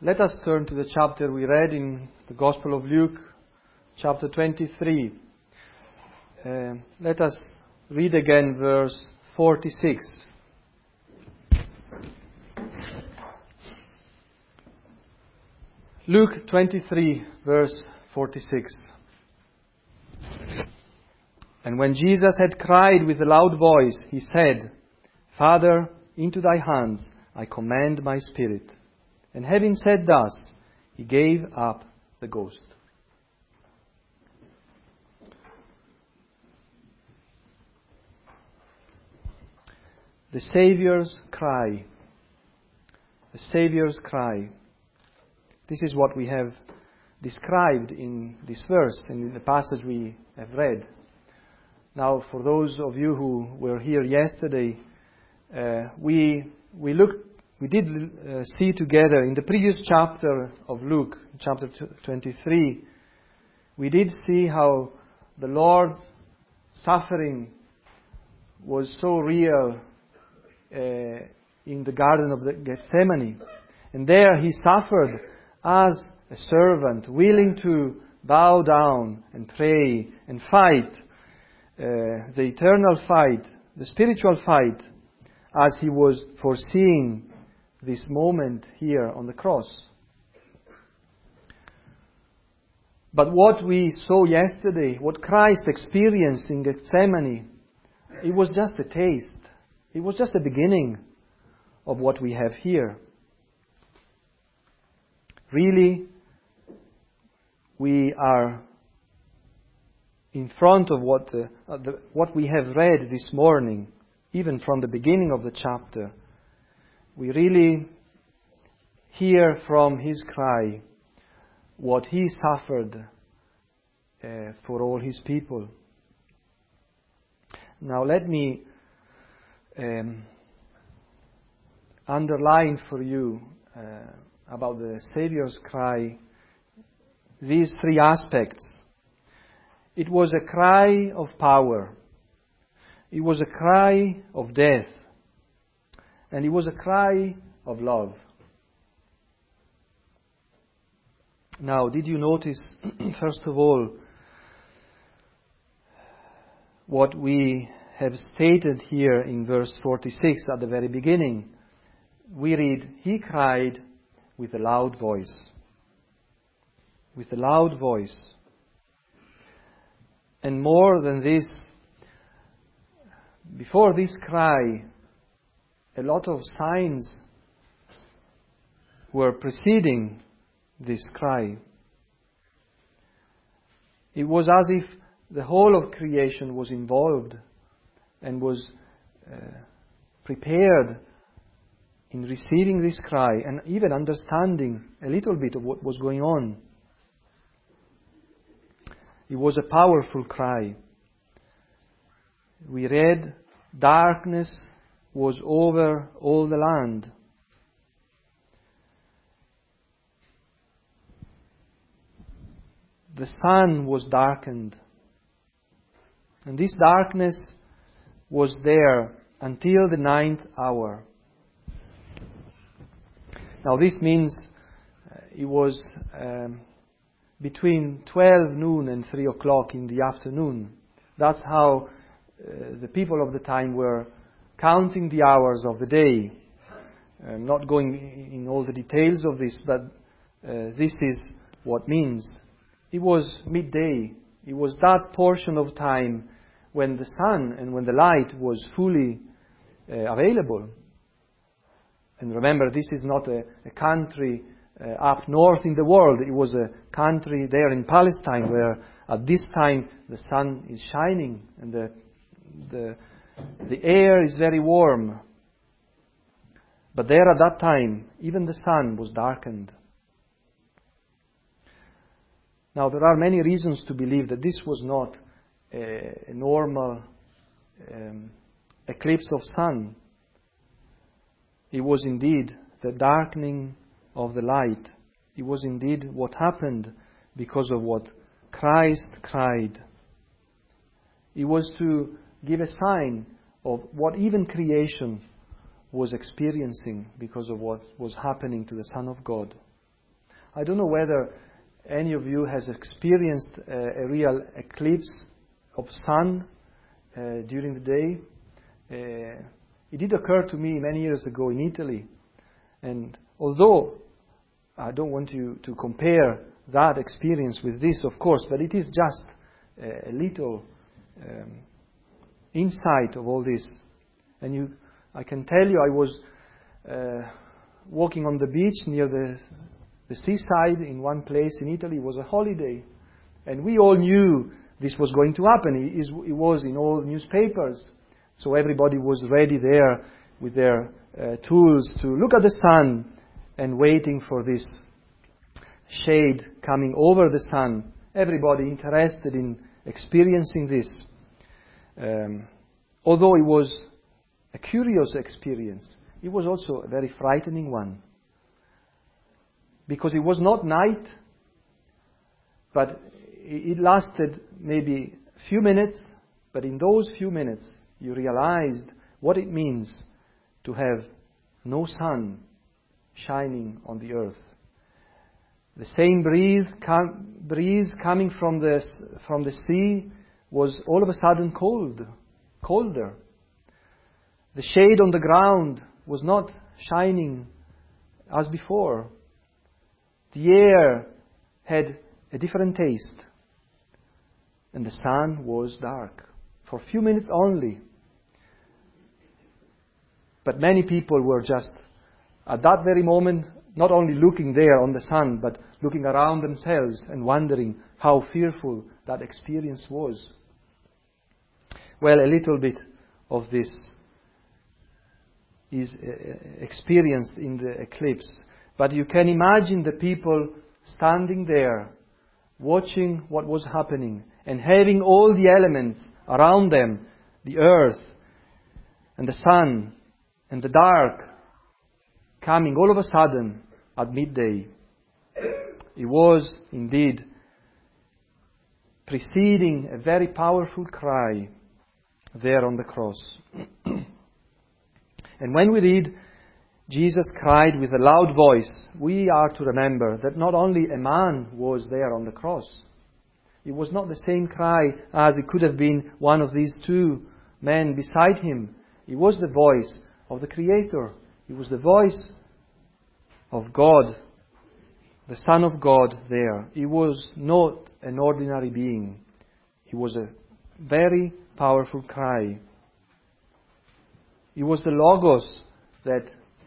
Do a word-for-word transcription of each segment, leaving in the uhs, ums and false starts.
let us turn to the chapter we read in the Gospel of Luke, chapter twenty-three. Uh, let us read again verse forty-six. Luke twenty-three, verse forty-six. And when Jesus had cried with a loud voice, he said, Father, into thy hands I commend my spirit. And having said thus, he gave up the ghost. The Saviour's cry. The Saviour's cry. This is what we have described in this verse and in the passage we have read. Now, for those of you who were here yesterday, uh, we we looked, we did uh, see together in the previous chapter of Luke, chapter twenty-three, we did see how the Lord's suffering was so real uh, in the Garden of the Gethsemane, and there he suffered as a servant, willing to bow down and pray and fight. Uh, the eternal fight, the spiritual fight, as he was foreseeing this moment here on the cross. But what we saw yesterday, what Christ experienced in Gethsemane, it was just a taste. It was just the beginning of what we have here. Really, we are in front of what the, uh, the, what we have read this morning, even from the beginning of the chapter. We really hear from his cry what he suffered uh, for all his people. Now let me um, underline for you uh, about the Saviour's cry these three aspects. It was a cry of power. It was a cry of death. And it was a cry of love. Now, did you notice, first of all, what we have stated here in verse forty-six at the very beginning? We read, he cried with a loud voice. With a loud voice. And more than this, before this cry, a lot of signs were preceding this cry. It was as if the whole of creation was involved and was uh, prepared in receiving this cry and even understanding a little bit of what was going on. It was a powerful cry. We read, darkness was over all the land. The sun was darkened. And this darkness was there until the ninth hour. Now this means uh, it was um, between twelve noon and three o'clock in the afternoon. That's how uh, the people of the time were counting the hours of the day. I'm not going in all the details of this, but uh, this is what means. It was midday. It was that portion of time when the sun and when the light was fully uh, available. And remember, this is not a, a country uh, up north in the world. It was a country there in Palestine where at this time the sun is shining and the the the air is very warm. But there at that time, even the sun was darkened. Now, there are many reasons to believe that this was not a, a normal um, eclipse of sun. It was indeed the darkening of the light. It was indeed what happened because of what Christ cried. It was to give a sign of what even creation was experiencing because of what was happening to the Son of God. I don't know whether any of you has experienced uh, a real eclipse of sun uh, during the day. Uh, it did occur to me many years ago in Italy. And although I don't want you to compare that experience with this, of course, but it is just a, a little um, insight of all this. And you, I can tell you, I was uh, walking on the beach near the, the seaside in one place in Italy. It was a holiday. And we all knew this was going to happen. It, is, it was in all newspapers. So everybody was ready there with their uh, tools to look at the sun and waiting for this shade coming over the sun. Everybody interested in experiencing this. Um, although it was a curious experience, it was also a very frightening one. Because it was not night, but it lasted maybe a few minutes, but in those few minutes you realized what it means to have no sun shining on the earth. The same breeze, com- breeze coming from the, from the sea was all of a sudden cold, colder. The shade on the ground was not shining as before. The air had a different taste. And the sun was dark. For a few minutes only. But many people were just, at that very moment, not only looking there on the sun, but looking around themselves and wondering how fearful that experience was. Well, a little bit of this is experienced in the eclipse. But you can imagine the people standing there, watching what was happening, and having all the elements around them, the earth, and the sun, and the dark, coming all of a sudden at midday. It was indeed preceding a very powerful cry there on the cross. And when we read Jesus cried with a loud voice, we are to remember that not only a man was there on the cross. It was not the same cry as it could have been one of these two men beside him. It was the voice of the Creator. It was the voice of God, the Son of God there. He was not an ordinary being. He was a very powerful cry. It was the Logos that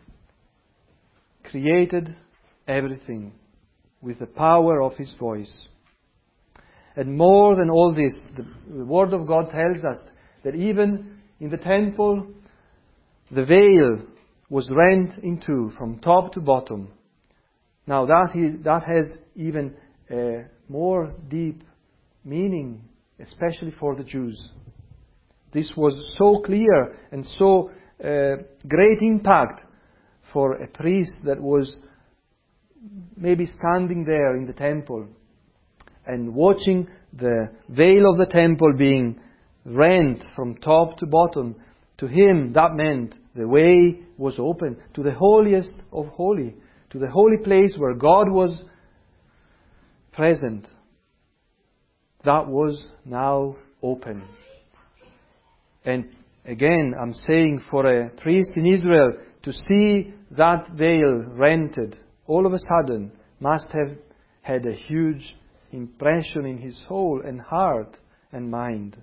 created everything with the power of His voice. And more than all this, the Word of God tells us that even in the temple, the veil was rent in two from top to bottom. Now that, he, that has even a more deep meaning, especially for the Jews. This was so clear and so uh, great impact for a priest that was maybe standing there in the temple and watching the veil of the temple being rent from top to bottom. To him, that meant the way was open to the holiest of holy, to the holy place where God was present. That was now open. And again, I'm saying for a priest in Israel to see that veil rented all of a sudden must have had a huge impression in his soul and heart and mind.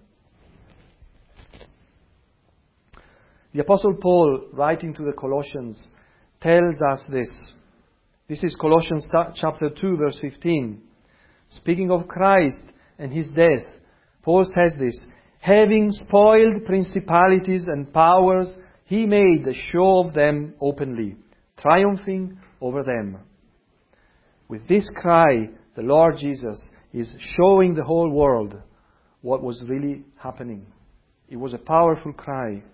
The Apostle Paul, writing to the Colossians, tells us this. This is Colossians chapter two, verse fifteen. Speaking of Christ and His death, Paul says this: having spoiled principalities and powers, He made a show of them openly, triumphing over them. With this cry, the Lord Jesus is showing the whole world what was really happening. It was a powerful cry.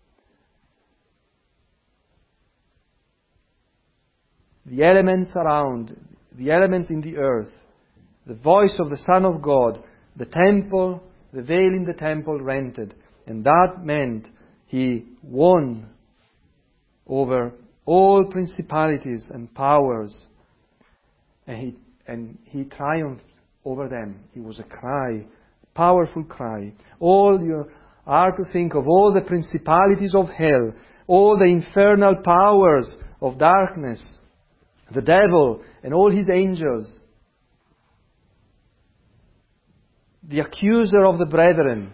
The elements around, the elements in the earth, the voice of the Son of God, the temple, the veil in the temple rented. And that meant He won over all principalities and powers. And he, and he triumphed over them. He was a cry, powerful cry. All you are to think of, all the principalities of hell, all the infernal powers of darkness, the devil and all his angels, the accuser of the brethren.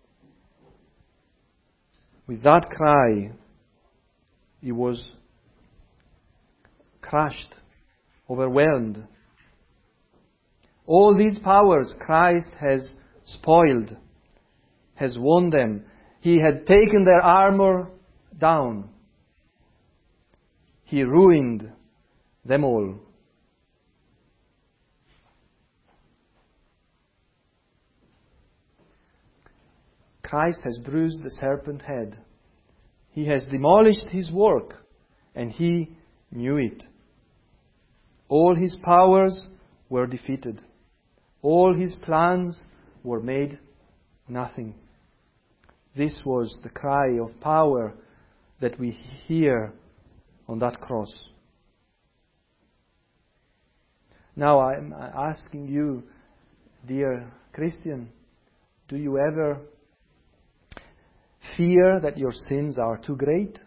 With that cry, he was crushed, overwhelmed. All these powers Christ has spoiled, has won them. He had taken their armor down. He ruined them all. Christ has bruised the serpent head. He has demolished his work, and he knew it. All his powers were defeated. All his plans were made nothing. This was the cry of power that we hear on that cross. Now I'm asking you, dear Christian, do you ever fear that your sins are too great?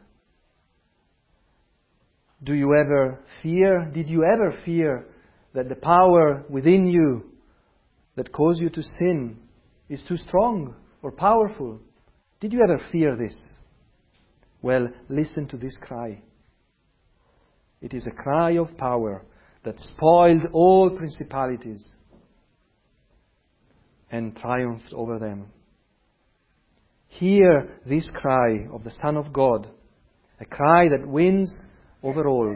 Do you ever fear, did you ever fear that the power within you that caused you to sin is too strong or powerful? Did you ever fear this? Well, listen to this cry. It is a cry of power that spoiled all principalities and triumphed over them. Hear this cry of the Son of God, a cry that wins over all,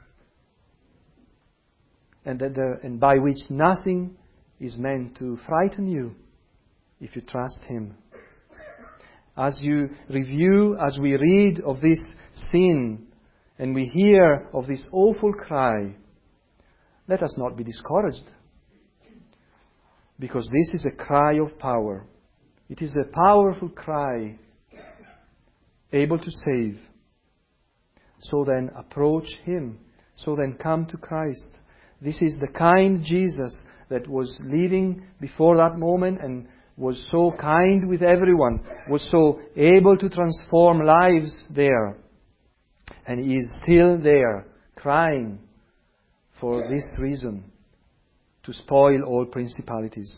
and, that the, and by which nothing is meant to frighten you if you trust Him. As you review, as we read of this sin, and we hear of this awful cry, let us not be discouraged, because this is a cry of power. It is a powerful cry, able to save. So then approach Him. So then come to Christ. This is the kind Jesus that was living before that moment and was so kind with everyone, was so able to transform lives there. And He is still there, crying for this reason, to spoil all principalities.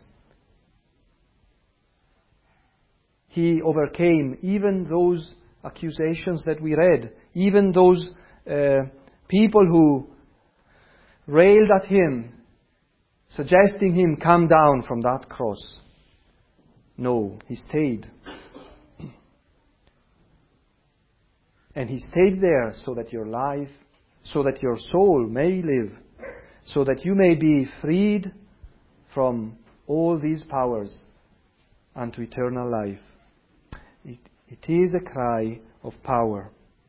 He overcame even those accusations that we read, even those uh, people who railed at Him, suggesting Him come down from that cross. No, He stayed. And He stayed there so that your life, so that your soul may live, so that you may be freed from all these powers unto eternal life. It, it is a cry of power.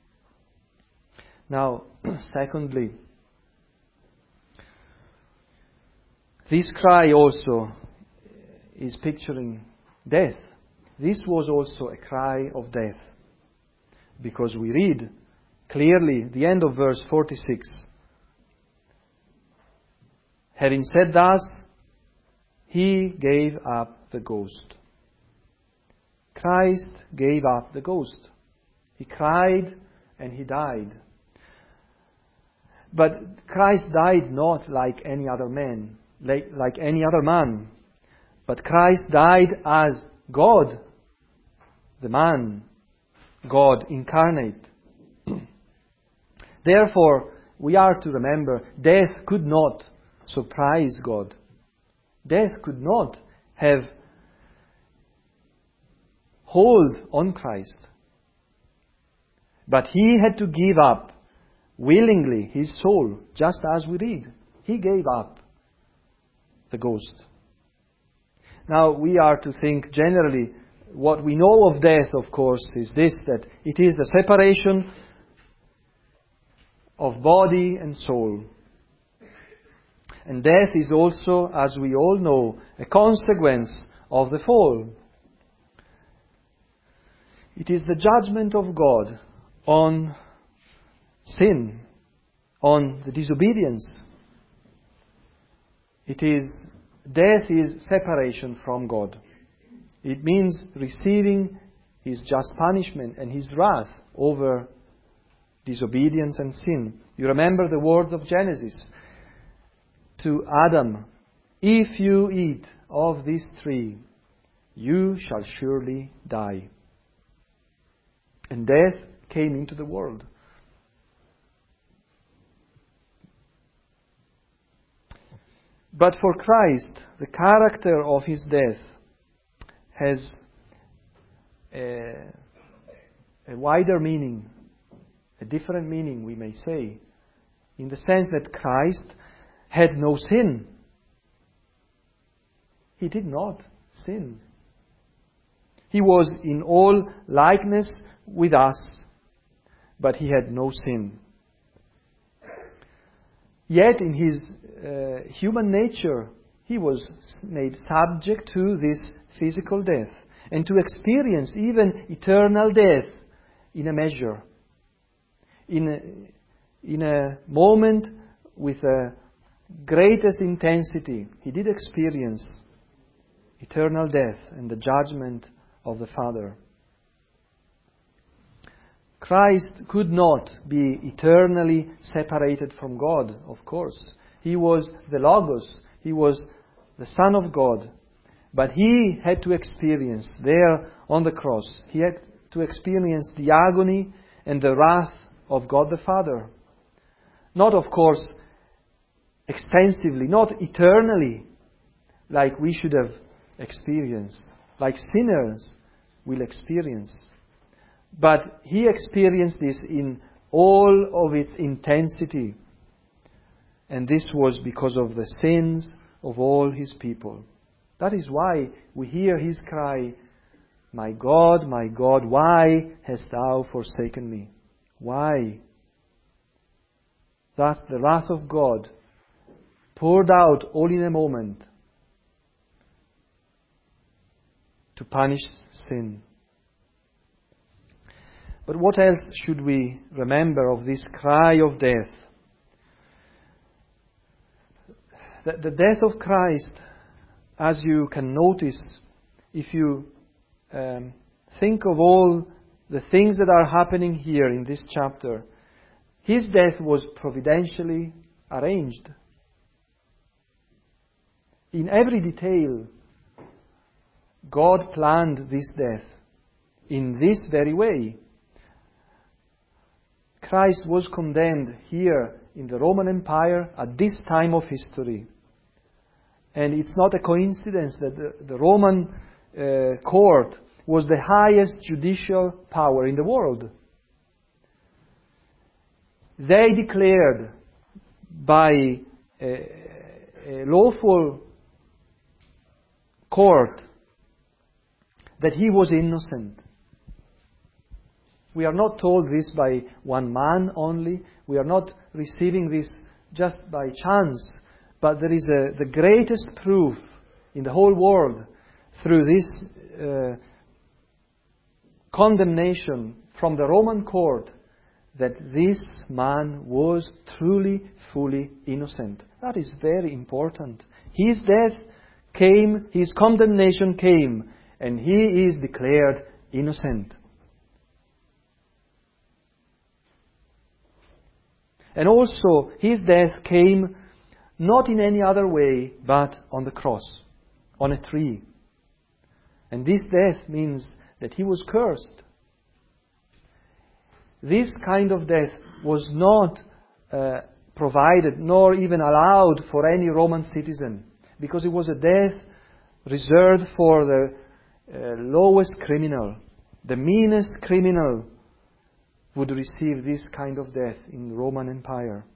Now, secondly, this cry also is picturing death. This was also a cry of death. Because we read clearly the end of verse forty-six. Having said thus, He gave up the ghost. Christ gave up the ghost. He cried and He died. But Christ died not like any other man, like, like any other man. But Christ died as God, the man, God incarnate. Therefore, we are to remember, death could not surprise God. Death could not have hold on Christ. But He had to give up willingly His soul, just as we read. He gave up the ghost. Now we are to think generally, what we know of death, of course, is this, that it is the separation of body and soul. And death is also, as we all know, a consequence of the fall. It is the judgment of God on sin, on the disobedience. It is, death is separation from God. It means receiving His just punishment and His wrath over disobedience and sin. You remember the words of Genesis to Adam, "If you eat of this tree, you shall surely die." And death came into the world. But for Christ, the character of His death has a, a wider meaning, a different meaning, we may say, in the sense that Christ had no sin. He did not sin. He was in all likeness with us, but He had no sin. Yet in His uh, human nature, He was made subject to this physical death and to experience even eternal death in a measure. In a, in a moment with a greatest intensity, He did experience eternal death and the judgment of the Father. Christ could not be eternally separated from God, of course. He was the Logos. He was the Son of God. But He had to experience there on the cross, He had to experience the agony and the wrath of God the Father. Not, of course, extensively, not eternally, like we should have experienced, like sinners will experience. But He experienced this in all of its intensity. And this was because of the sins of all His people. That is why we hear His cry, "My God, my God, why hast Thou forsaken me?" Why? Thus the wrath of God poured out all in a moment to punish sin. But what else should we remember of this cry of death? That the death of Christ, as you can notice, if you um, think of all the things that are happening here in this chapter, His death was providentially arranged. In every detail, God planned this death in this very way. Christ was condemned here in the Roman Empire at this time of history. And it's not a coincidence that the, the Roman uh, court was the highest judicial power in the world. They declared by a, a lawful court that He was innocent. We are not told this by one man only. We are not receiving this just by chance. But there is a, the greatest proof in the whole world through this uh, condemnation from the Roman court that this man was truly, fully innocent. That is very important. His death came, His condemnation came, and He is declared innocent. And also, His death came not in any other way but on the cross, on a tree. And this death means that He was cursed. This kind of death was not uh, provided nor even allowed for any Roman citizen, because it was a death reserved for the uh, lowest criminal. The meanest criminal would receive this kind of death in the Roman Empire.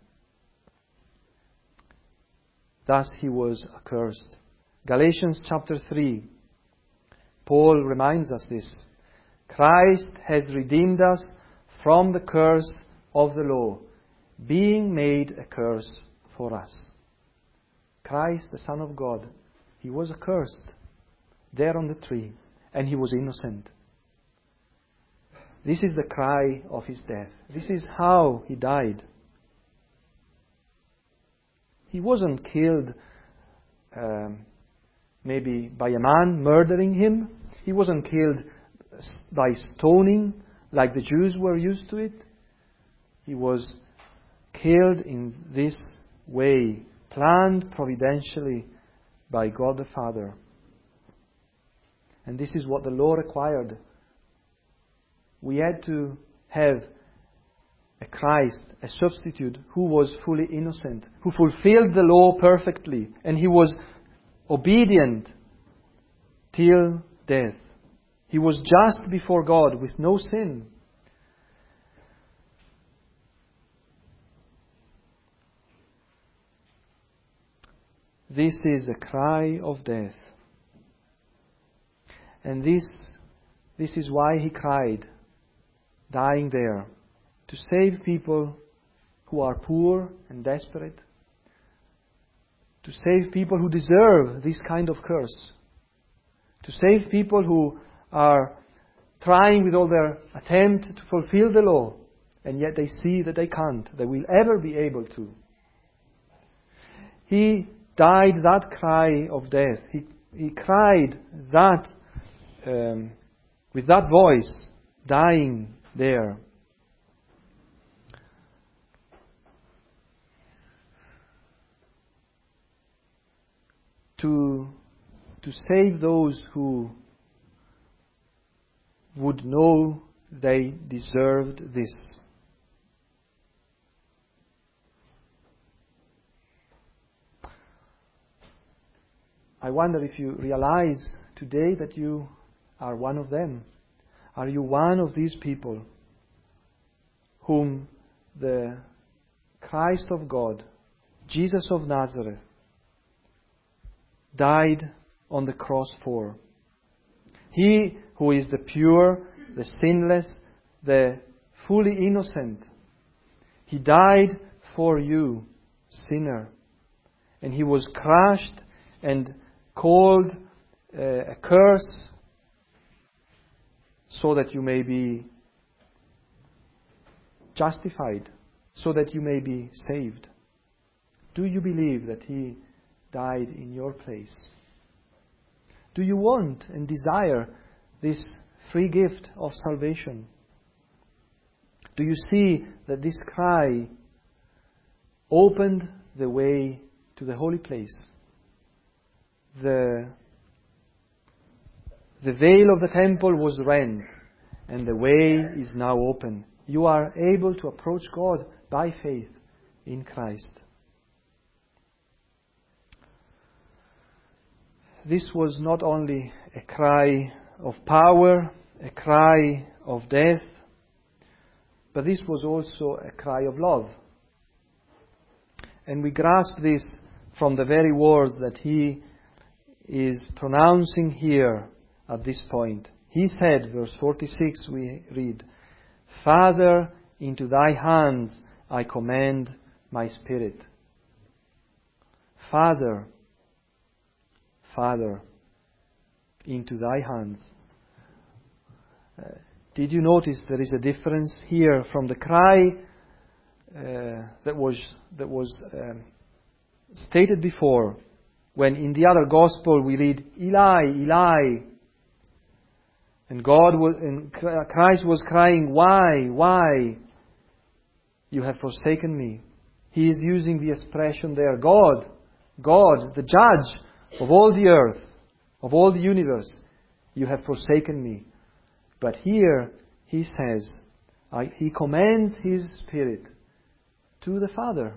Thus He was accursed. Galatians chapter three, Paul reminds us this. Christ has redeemed us from the curse of the law, being made a curse for us. Christ, the Son of God, He was accursed there on the tree, and He was innocent. This is the cry of His death. This is how He died. He wasn't killed um, maybe by a man murdering him. He wasn't killed by stoning like the Jews were used to it. He was killed in this way, planned providentially by God the Father. And this is what the law required. We had to have a Christ, a substitute, who was fully innocent, who fulfilled the law perfectly, and he was obedient till death. He was just before God with no sin. This is a cry of death. And this, this is why he cried, dying there, to save people who are poor and desperate, to save people who deserve this kind of curse, to save people who are trying with all their attempt to fulfill the law, and yet they see that they can't, they will ever be able to. He died that cry of death. He, he cried that um, with that voice, dying there. To, to save those who would know they deserved this. I wonder if you realize today that you are one of them. Are you one of these people whom the Christ of God, Jesus of Nazareth, died on the cross for? He who is the pure, the sinless, the fully innocent. He died for you, sinner. And he was crushed and called uh, a curse so that you may be justified, so that you may be saved. Do you believe that he died in your place? Do you want and desire this free gift of salvation? Do you see that this cry opened the way to the holy place? The, the veil of the temple was rent, and the way is now open. You are able to approach God by faith in Christ. This was not only a cry of power, a cry of death, but this was also a cry of love. And we grasp this from the very words that he is pronouncing here at this point. He said, verse forty-six, we read, "Father, into thy hands I commend my spirit." Father, Father, into thy hands. Uh, did you notice there is a difference here from the cry uh, that was that was um, stated before, when in the other gospel we read, "Eli, Eli," and God was, and Christ was crying, "Why, why? You have forsaken me." He is using the expression there, God, God, the judge of all the earth, of all the universe, you have forsaken me. But here he says, I, he commends his spirit to the Father.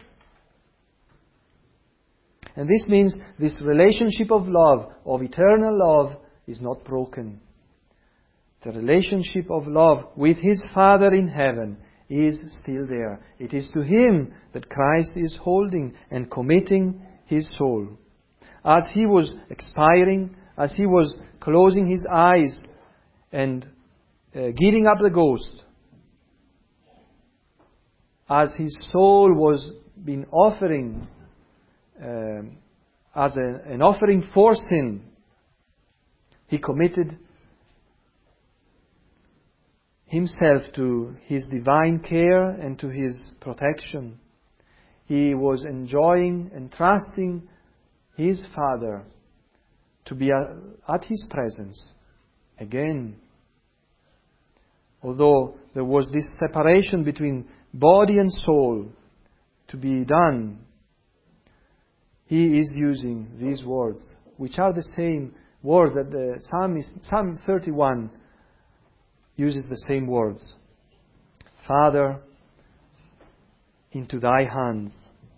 And this means this relationship of love, of eternal love, is not broken. The relationship of love with his Father in heaven is still there. It is to him that Christ is holding and committing his soul. As he was expiring, as he was closing his eyes and uh, giving up the ghost, as his soul was being offering um, as a, an offering for sin, he committed himself to his divine care and to his protection. He was enjoying and trusting His Father, to be at His presence again. Although there was this separation between body and soul to be done, He is using these words, which are the same words that the psalmist, Psalm thirty-one uses the same words. Father, into Thy hands.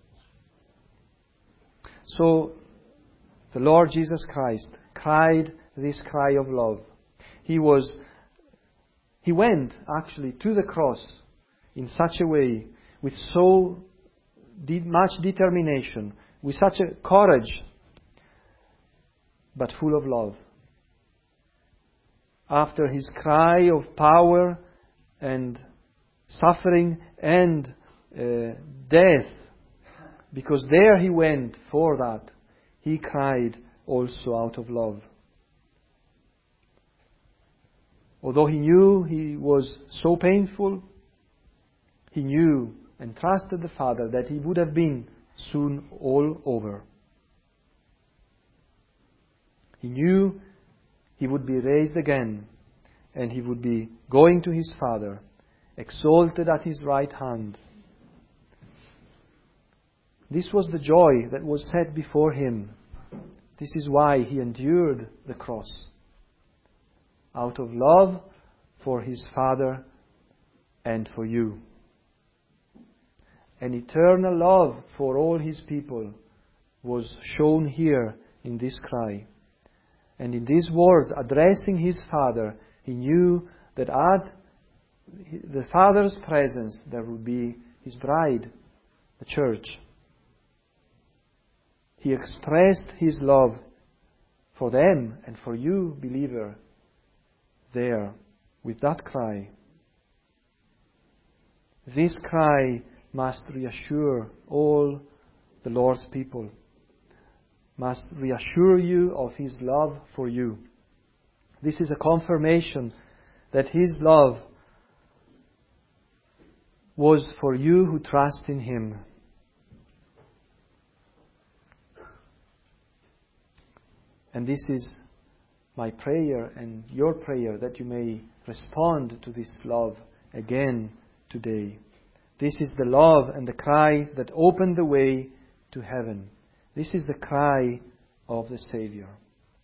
So, the Lord Jesus Christ cried this cry of love. He was, He went actually to the cross in such a way, with so de- much determination, with such a courage, but full of love. After His cry of power and suffering and uh, death, because there He went for that, He cried also out of love. Although He knew He was so painful, He knew and trusted the Father that it would have been soon all over. He knew He would be raised again, and He would be going to His Father, exalted at His right hand. This was the joy that was set before Him. This is why He endured the cross. Out of love for His Father and for you. An eternal love for all His people was shown here in this cry. And in these words, addressing His Father, He knew that at the Father's presence there would be His bride, the church. He expressed His love for them and for you, believer, there with that cry. This cry must reassure all the Lord's people, must reassure you of His love for you. This is a confirmation that His love was for you who trust in Him. And this is my prayer and your prayer, that you may respond to this love again today. This is the love and the cry that opened the way to heaven. This is the cry of the Savior.